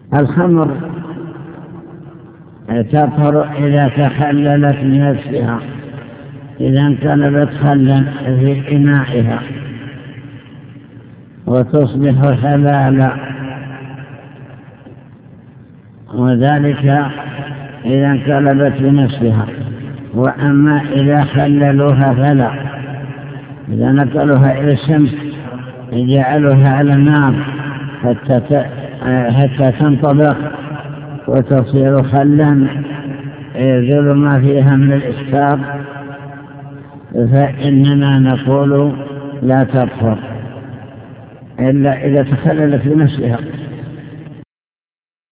الخمر تطهر إذا تخللت بنفسها، إذا انقلبت خلا في إنائها وتصبح حلالا، وذلك إذا انقلبت بنفسها. وأما إذا خللوها فلا، إذا نقلوها إلى الشمس جعلوها على النار حتى تنطبخ وتصير خلا يزول ما فيها من الإسكار، فإننا نقول لا تطهر إلا إذا تخللت بنفسها.